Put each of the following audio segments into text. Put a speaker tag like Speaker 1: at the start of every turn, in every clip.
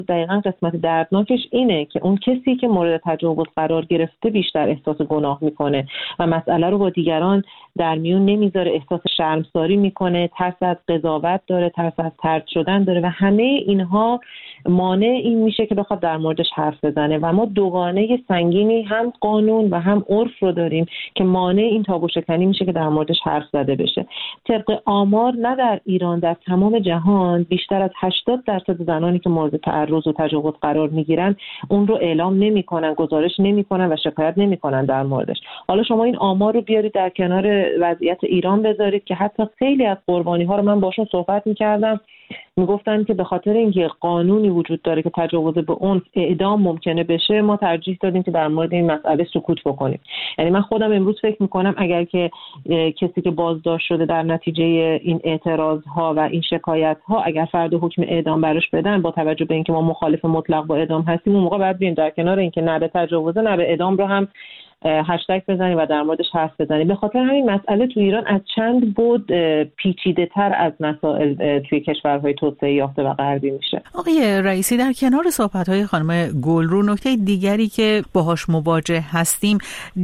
Speaker 1: دقیقاً قسمت دردناکش اینه که اون کسی که مورد تجاوز قرار گرفته بیشتر احساس گناه میکنه و مسئله رو با دیگران در میون نمیذاره، احساس شرمساری میکنه، ترس از قضاوت داره، ترس از طرد شدن داره و همه اینها مانع این میشه که بخواد در موردش حرف بزنه و ما دوگانه سنگینی هم قانون و هم عرف رو داریم که مانع این تابو شکنی میشه که در موردش حرف زده بشه. طبق آمار نه در ایران، در تمام جهان بیشتر از 80% زنانی که مورد تعرض و تجاوز قرار میگیرن اون رو اعلام نمیکنن، گزارش نمیکنن و شکایت نمیکنن در موردش. حالا شما این آمار رو بیارید در کنار وضعیت ایران بذارید که حتی خیلی از قربانی ها رو من باشون صحبت میکردم، میگفتن که به خاطر اینکه قانونی وجود داره که تجاوز به عنف اعدام ممکنه بشه، ما ترجیح دادیم که در مورد این مسئله سکوت بکنیم. یعنی من خودم امروز فکر میکنم اگر که کسی که بازداشت شده در نتیجه این اعتراض ها و این شکایت ها اگر فردا حکم اعدام براش بدن، با توجه به اینکه ما مخالف مطلق با اعدام هستیم، اون موقع باید بریم در کنار اینکه نه به تجاوز نه به اعدام رو هم هشتگ بزنیم و در موردش حرف بزنیم. به خاطر همین مسئله تو ایران از چند بود پیچیده تر از مسائل توی کشورهای توسعه یافته و غربی میشه.
Speaker 2: آقای رئیسی، در کنار صحبت‌های خانم گلرو، نکته دیگری که باهاش مواجه هستیم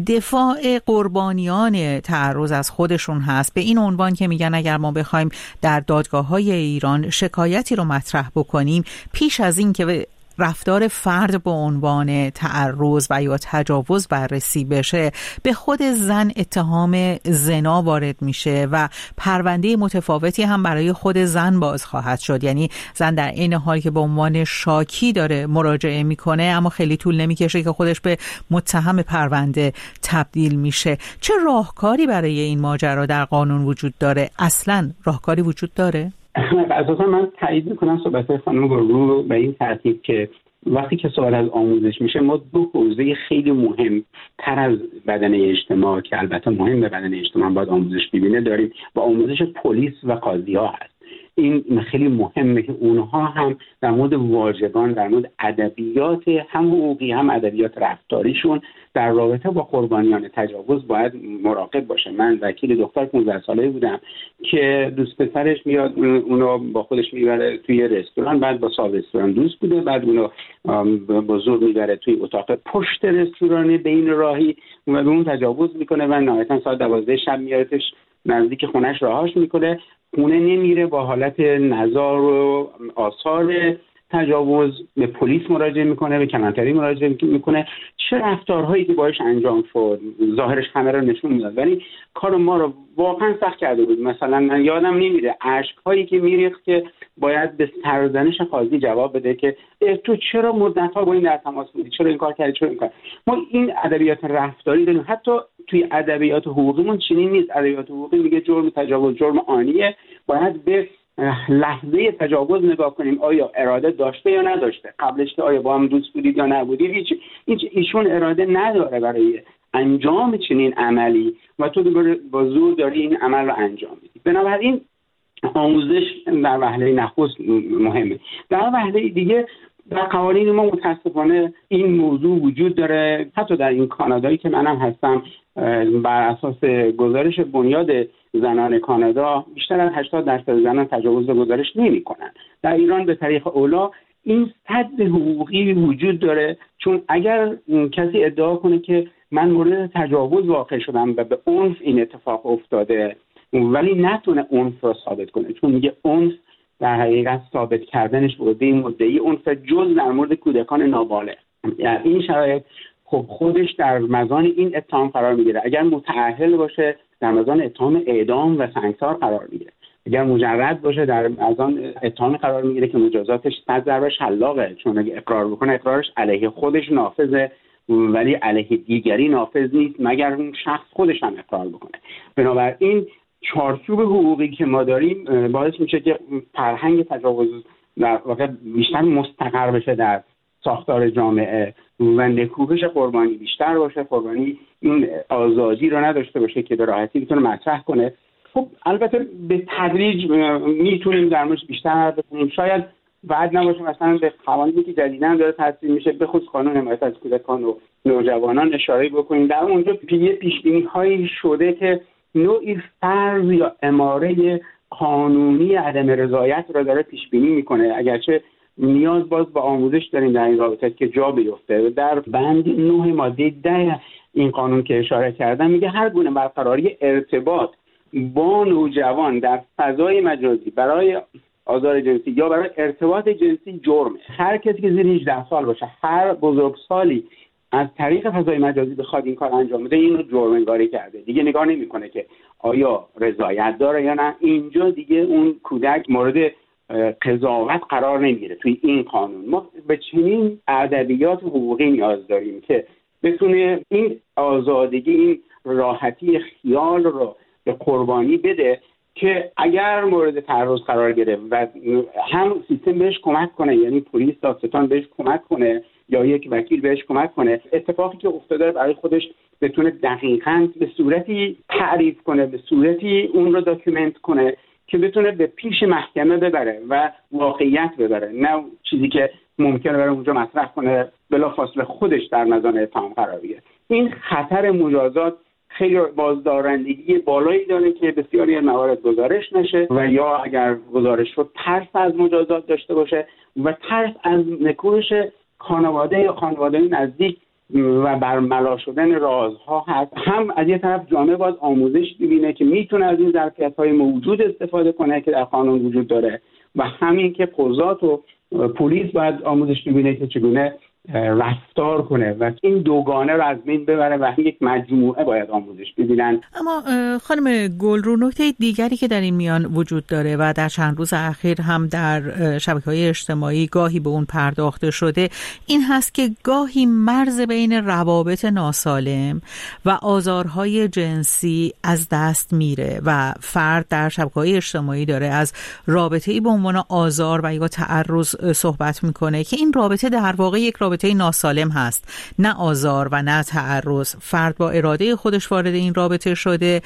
Speaker 2: دفاع قربانیان تعرض از خودشون هست، به این عنوان که میگن اگر ما بخوایم در دادگاه‌های ایران شکایتی رو مطرح بکنیم، پیش از این که رفتار فرد به عنوان تعرض و یا تجاوز بررسی بشه، به خود زن اتهام زنا وارد میشه و پرونده متفاوتی هم برای خود زن باز خواهد شد. یعنی زن در این حال که به عنوان شاکی داره مراجعه میکنه، اما خیلی طول نمیکشه که خودش به متهم پرونده تبدیل میشه. چه راهکاری برای این ماجرا در قانون وجود داره؟ اصلاً راهکاری وجود داره؟
Speaker 3: اساسا من تایید میکنم صحبت خانم گلرو به این ترتیب که وقتی که سوال از آموزش میشه، ما دو حوزه خیلی مهم تر از بدنه اجتماع که البته مهم به بدنه اجتماع باید آموزش ببینه داریم و آموزش پلیس و قاضی ها هست. این خیلی مهمه که اونها هم در مورد واژگان، در مورد ادبیات هم حقوقی هم ادبیات رفتاریشون در رابطه با قربانیان تجاوز باید مراقب باشه. من وکیل دختر 15 ساله بودم که دوست پسرش میاد اونو با خودش میبره توی رستوران، بعد با صاحب رستوران دوست بوده، بعد اونو با زور میبره توی اتاق پشت رستوران بین راهی و به اون تجاوز میکنه و نهایتا ساعت 12 شب میارتش نزدیک خونش رهاش میکنه. خونه نمیره، با حالت نزار و آثار تجاوز به پلیس مراجعه میکنه، به کلانتری مراجعه میکنه. چه رفتارهایی که باش انجام شد ظاهرش همه رو نشون میداد، ولی کار ما رو واقعا سخت کرده بود. مثلا من یادم نمیره اشک‌هایی که میریخت که باید به سرزنش قاضی جواب بده که تو چرا مدت‌ها با این در تماس بودی، چرا این کار کردی، چرا این کار. ما این ادبیات رفتاری داریم، حتی توی ادبیات حقوقیمون چنین نیست. ادبیات حقوقی میگه جرم تجاوز جرم آنیه، باید به لحظه تجاوز نگاه کنیم، آیا اراده داشته یا نداشته، قبلش که آیا با هم دوست بودید یا نبودید. ایشون اراده نداره برای انجام چنین عملی و تو با زور داری این عمل رو انجام میدی. بنابراین آموزش در وهله نخست مهمه. در وهله دیگه در قوانین ما متاسفانه این موضوع وجود داره. حتی در این کانادایی که منم هستم، بر اساس گزارش بنیاد زنان کانادا بیشتر از 80% زنان تجاوز رو گزارش نمی‌کنن. در ایران به طریق اولا این سد حقوقی وجود داره، چون اگر کسی ادعا کنه که من مورد تجاوز واقع شدم و به عنف این اتفاق افتاده ولی نتونه عنف رو ثابت کنه، چون میگه عنف در حقیقت ثابت کردنش بوده مدعی عنف جز در مورد کودکان نابالغ. یعنی این شرایط خب خودش در مزان این اتهام قرار میگیره. اگر متأهل باشه در مزان اتهام اعدام و سنگسار قرار میگیره. اگر مجرد باشه در مزان اتهام قرار میگیره که مجازاتش 100 ضرب شلاقه، چون اگه اقرار بکنه اقرارش علیه خودش نافذه ولی علیه دیگری نافذ نیست مگر اون شخص خودش هم اقرار بکنه. بنابراین چارچوب حقوقی که ما داریم باعث میشه که فرهنگ تجاوز در واقع بیشتر مستقر بشه در ساختار جامعه و نکوهش قربانی بیشتر باشه، قربانی این آزادی رو نداشته باشه که به راحتی بتونه مطرح کنه. خب البته به تدریج میتونیم در موردش بیشتر بکنیم. شاید بعد نباشه مثلا به قوانینی که جدیداً داره تصویب میشه، به خصوص قانون حمایت از کودکان و نوجوانان اشاره بکنیم. در اونجا پیش‌بینی‌هایی شده که نوعی فرض یا اماره قانونی عدم رضایت را داره پیش بینی میکنه، اگرچه نیاز باز با آموزش داریم در این رابطه که جا بیفته. در بند 9 ماده 10 این قانون که اشاره کردم میگه هر گونه برقراری ارتباط با نوجوان در فضای مجازی برای آزار جنسی یا برای ارتباط جنسی جرمه. هر کسی که زیر 18 سال باشه، هر بزرگسالی از طریق فضای مجازی بخواد این کار انجام بده، اینو جرم انگاری کرده. دیگه نگاه نمیکنه که آیا رضایت داره یا نه. اینجا دیگه اون کودک مورد قضاوت قرار نمیگیره. توی این قانون ما به چنین ادبیات حقوقی نیاز داریم که بتونه این آزادگی، این راحتی خیال رو به قربانی بده که اگر مورد تعرض قرار گرفت و هم سیستم بهش کمک کنه، یعنی پلیس دادستان بهش کمک کنه یا یک وکیل بهش کمک کنه، اتفاقی که افتاده برای خودش بتونه دقیقاً به صورتی تعریف کنه، به صورتی اون رو داکیومنت کنه که بتونه به پیش محکمه ببره و واقعیت ببره، نه چیزی که ممکنه برای اونجا مطرح کنه بلافاصله خودش در مزان اتهام قرار بگیره. این خطر مجازات خیلی بازدارندگی بالایی داره که بسیاری از موارد گزارش نشه و یا اگر گزارش شد ترس از مجازات داشته باشه و ترس از نکوهش خانواده یا خانواده نزدیک و برملا شدن رازها هست. هم از یه طرف جامعه باز آموزش ببینه که میتونه از این ظرفیت‌های موجود استفاده کنه که در قانون وجود داره و همین که قضات و پلیس باید آموزش ببینه که چگونه رفتار کنه و این دوگانه رو از بین ببره و یک مجموعه باید آموزش ببینن.
Speaker 2: اما خانم گلرو، نکته دیگری که در این میان وجود داره و در چند روز اخیر هم در شبکه‌های اجتماعی گاهی به اون پرداخته شده، این هست که گاهی مرز بین روابط ناسالم و آزارهای جنسی از دست میره و فرد در شبکه‌های اجتماعی داره از رابطه‌ای به عنوان آزار و یا تعرض صحبت میکنه که این رابطه در واقع یک رابطه ناسالم هست، نه آزار و نه تعرض. فرد با اراده خودش وارد این رابطه شده،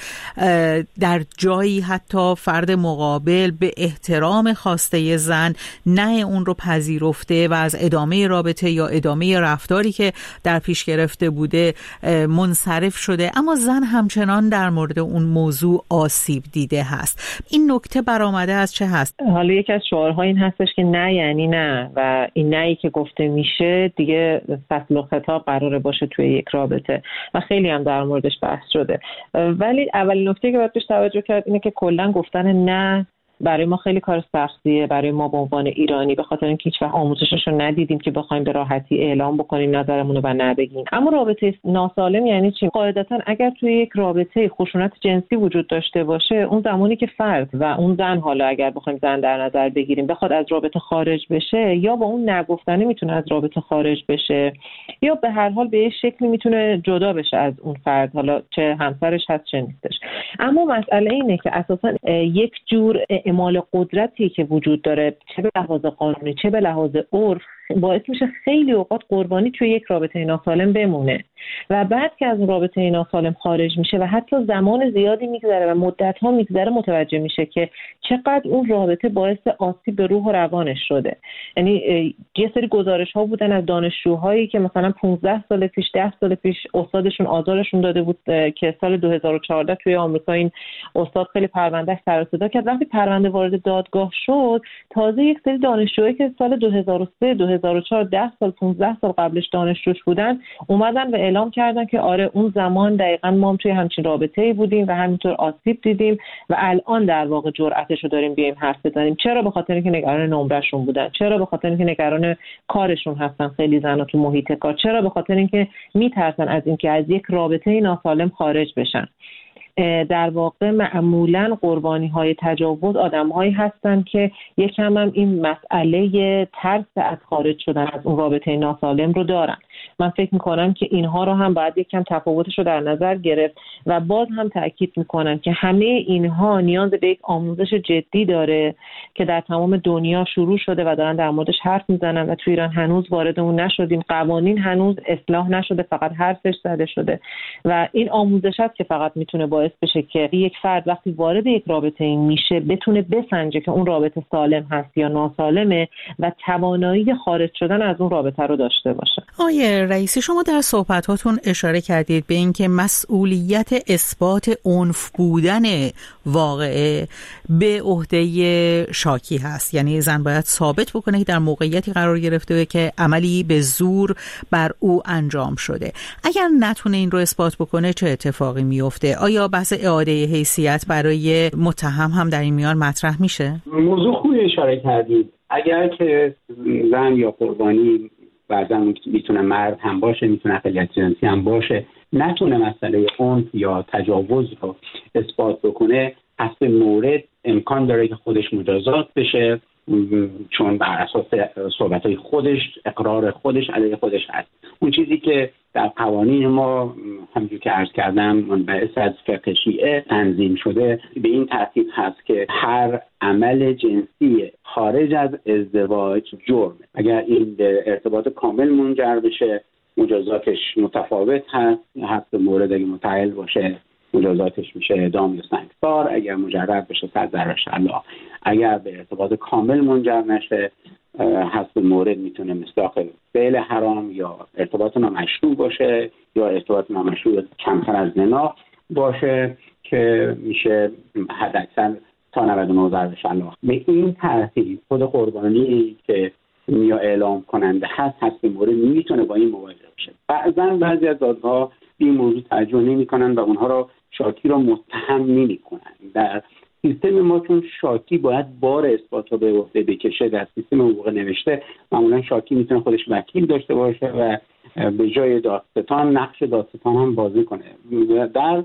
Speaker 2: در جایی حتی فرد مقابل به احترام خواسته زن نه اون رو پذیرفته و از ادامه رابطه یا ادامه رفتاری که در پیش گرفته بوده منصرف شده، اما زن همچنان در مورد اون موضوع آسیب دیده هست. این نکته برآمده از چه هست؟
Speaker 1: حالا یکی از شعارها این هستش که نه یعنی نه و این نهی که گفته میشه دیگه فصل و خطاب قراره باشه توی یک رابطه و خیلی هم در موردش بحث شده. ولی اولین نکته که باید بهش توجه کرد اینه که کلا گفتن نه برای ما خیلی کار سختیه، برای ما به عنوان ایرانی، به خاطر اینکه هیچ وقت آموزشش رو ندیدیم که بخوایم به راحتی اعلام بکنیم نظرمون رو و نبگیم. اما رابطه ناسالم یعنی چی؟ قاعدتا اگر توی یک رابطه خشونت جنسی وجود داشته باشه، اون زمانی که فرد و اون زن، حالا اگر بخوایم زن در نظر بگیریم، بخواد از رابطه خارج بشه، یا با اون نگفتنه میتونه از رابطه خارج بشه یا به هر حال به یه شکلی میتونه جدا بشه از اون فرد، حالا چه همسرش هست چه نیستش. اما مسئله اینه که اساسا یک جور اعمال قدرتی که وجود داره، چه به لحاظ قانونی چه به لحاظ عرف، باعث میشه خیلی اوقات قربانی توی یک رابطه ناسالم بمونه و بعد که از رابطه ناسالم خارج میشه و حتی زمان زیادی میگذره و مدت‌ها میگذره متوجه میشه که چقدر اون رابطه باعث آسیب به روح و روانش شده. یعنی یه سری گزارش‌ها بودن از دانشجوهایی که مثلا 15 سال پیش 10 سال پیش استادشون آزارشون داده بود که سال 2014 توی آمریکا این استاد خیلی پرونده سر و صدا کرد. وقتی پرونده وارد دادگاه شد، تازه یک سری دانشجوهایی که سال 2003 2004 10 سال 15 سال قبلش دانشجوش بودن اومدن و اعلام کردن که آره اون زمان دقیقاً ما هم توی همچین رابطه‌ای بودیم و همینطور آسیب دیدیم و الان در واقع جرأتش رو داریم بیایم حرف بزنیم. چرا؟ به خاطر اینکه نگران نمرهشون بودن. چرا؟ به خاطر اینکه نگران کارشون هستن خیلی زنا تو محیط کار. چرا؟ به خاطر اینکه میترسن از اینکه از یک رابطه ناسالم خارج بشن. در واقع معمولاً قربانی‌های تجاوز آدم‌هایی هستن که یکم هم این مسئله ترس از خارج شدن از اون رابطه ناسالم رو دارن. من فکر می‌کنم که اینها رو هم باید یکم تفاوتش رو در نظر گرفت و باز هم تأکید می‌کنم که همه اینها نیاز به یک آموزش جدی داره که در تمام دنیا شروع شده و دارن در موردش حرف میزنن و تو ایران هنوز وارد اون نشدیم. قوانین هنوز اصلاح نشده، فقط حرفش زده شده و این آموزش است که فقط میتونه باعث بشه که یک فرد وقتی وارد یک رابطه این میشه بتونه بسنجه که اون رابطه سالم هست یا ناسالمه و توانایی خارج شدن از اون رابطه رو داشته باشه.
Speaker 2: آقای رئیسی، شما در صحبتاتون اشاره کردید به اینکه مسئولیت اثبات عنف بودن واقعه به عهده شاکی هست، یعنی زن باید ثابت بکنه که در موقعیتی قرار گرفته که عملی به زور بر او انجام شده. اگر نتونه این رو اثبات بکنه چه اتفاقی میفته؟ آیا بحث اعاده حیثیت برای متهم هم در این میان مطرح میشه؟
Speaker 3: موضوع خوبی اشاره کردید. اگر که زن یا قربانی بعضا میتونه مرد هم باشه، میتونه اقلیت جنسی هم باشه، نتونه مسئله عنف یا تجاوز رو اثبات بکنه، حسب مورد امکان داره که خودش مجازات بشه، چون بر اساس صحبت‌های خودش، اقرار خودش علیه خودش هست. اون چیزی که در قوانین ما همونجور که عرض کردم منبعث از فقه شیعه تنظیم شده به این ترتیب هست که هر عمل جنسی خارج از ازدواج جرمه. اگر این به ارتباط کامل منجر بشه مجازاتش متفاوت هست. حسب مورد اگه متعال باشه مجازاتش میشه اعدام یا سنگسار، اگر مجرد بشه 100 ضرب شلاق. اگر به ارتباط کامل منجر نشه حسب مورد میتونه مصداق فعل حرام یا ارتباط نامشروع باشه یا ارتباط نامشروع کمتر از زنا باشه که میشه حداکثر تا 99 ضرب شلاق. به این ترتیب خود قربانی که یا اعلام کننده هست به مورد میتونه با این مواجه بشه. بعضی از دادگاه این موضوع توجه نمی‌کنن و اونها رو شاکی رو متهم نمی‌کنن. در سیستم ما چون شاکی باید بار اثبات رو به عهده بکشه، در سیستم حقوق نوشته معمولا شاکی میتونه خودش وکیل داشته باشه و به جای دادستان نقش دادستان هم بازی کنه. در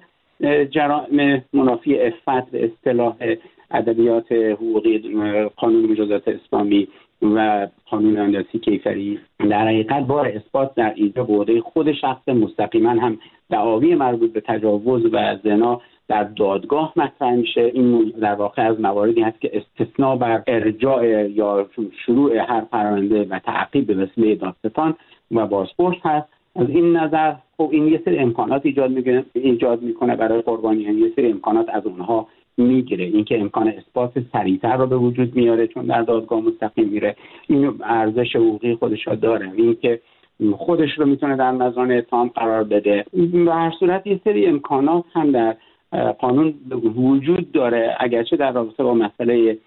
Speaker 3: جرائم منافی عفت به اصطلاح ادبیات حقوقی قانون مجازات اسلامی و قانون انداسی کیفری در حقیقت بار اثبات در اینجا به عهده خود شخص، مستقیما هم دعاوی مربوط به تجاوز و زنا در دادگاه مطرح میشه. این در واقع از مواردی هست که استثناء بر ارجاع یا شروع هر پرونده و تعقیب به وسیله دادستان و بازپرس هست. از این نظر خب این یه سری امکانات ایجاد میکنه برای قربانیان، یه سری امکانات از اونها میگیره. اینکه امکان اثبات سریعتر رو به وجود میاره چون در دادگاه مستقیم میره، این ارزش حقوقی خودش رو داره. اینکه خودش رو میتونه در مزان اتهام قرار بده. به هر صورت یه سری امکانات هم در قانون وجود داره، اگرچه در رابطه با مسئله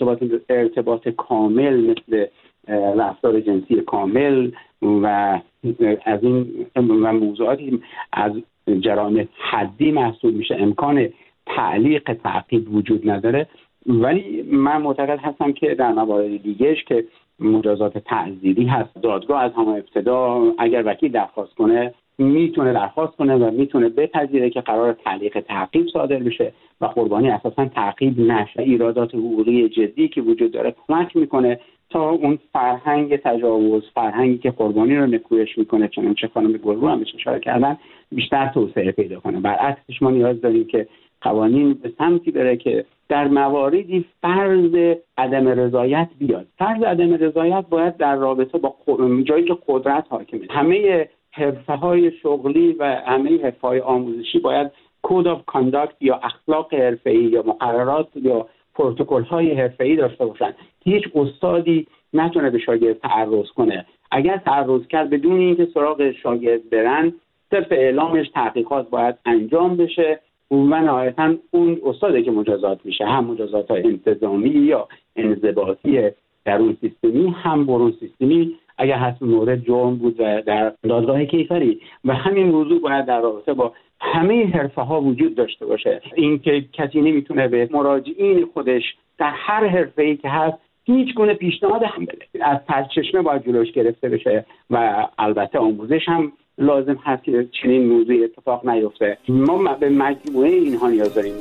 Speaker 3: ارتباط کامل مثل رفتار جنسی کامل و از این و موضوعاتی از جرائم حدی محسوب میشه امکان تعلیق تعقیب وجود نداره. ولی من معتقد هستم که در موارد دیگهش که مجازات تعزیری هست، دادگاه از همه ابتدا اگر وکیل درخواست کنه میتونه درخواست کنه و میتونه بپذیره که قرار تعلیق تعقیب صادر بشه و قربانی اساسا تعقیب نشه. ایرادات حقوقی جدی که وجود داره کمک میکنه تا اون فرهنگ تجاوز، فرهنگی که قربانی رو نکویش میکنه، چنانچه خانم گلرو هم اشاره کردن، بیشتر توسعه پیدا کنه. برعکسش ما نیاز داریم که قوانین به سمتی بره که در مواردی فرض عدم رضایت بیاد. فرض عدم رضایت باید در رابطه با جایی که قدرت حاکمه. همه حرفه‌های شغلی و همه حرفه‌های آموزشی باید کد آف کانداکت یا اخلاق حرفه‌ای یا مقررات یا پروتکل‌های حرفه‌ای داشته باشن. هیچ استادی نتونه به شاگرد تعرض کنه. اگر تعرض کرد بدون اینکه سراغ شاگرد برن، صرف اعلامش تحقیقات باید انجام بشه و نهایتاً اون استاده که مجازات میشه، هم مجازات‌های انتظامی یا انضباطی درون سیستمی هم برون سیستمی اگر حسب مورد جرم بود و در دادگاه کیفری. و همین موضوع باید در رابطه با همه حرفه‌ها وجود داشته باشه. اینکه کسی نمیتونه به مراجعین خودش در هر حرفه‌ای که هست هیچ گونه پیشنهاد هم بده. از سرچشمه باید جلوش گرفته بشه و البته آموزش هم لازم هست که چنین موضوعی اتفاق نیفته. ما به مجموعه اینها نیاز داریم.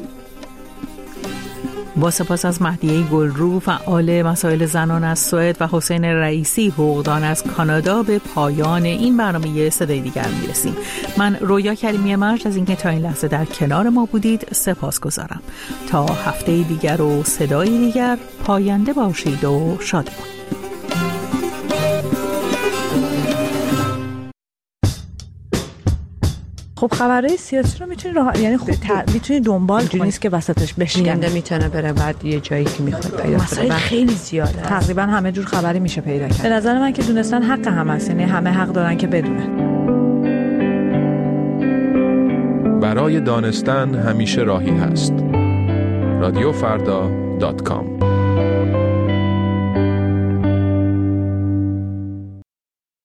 Speaker 2: با سپاس از مهدیه گلرو، فعال مسائل زنان از سوئد، و حسین رئیسی، حقوقدان از کانادا، به پایان این برنامه صدای دیگر میرسیم. من رویا کریمی مرج از اینکه تا این لحظه در کنار ما بودید سپاسگزارم. تا هفته دیگر و صدای دیگر، پاینده باشید و شادمان.
Speaker 4: خب خبرهای سیاسی رو میتونی یعنی میتونی دنبال کنی، نیست که وسطش بشکنه،
Speaker 5: میتونه بره بعد یه جایی که میخواد پیدا
Speaker 4: کنه. خیلی زیاده، تقریبا همه جور خبری میشه پیدا کرد. به نظر من که دونستن حق همه است، یعنی همه حق دارن که بدونن.
Speaker 6: برای دانستن همیشه راهی هست. رادیوفردا.com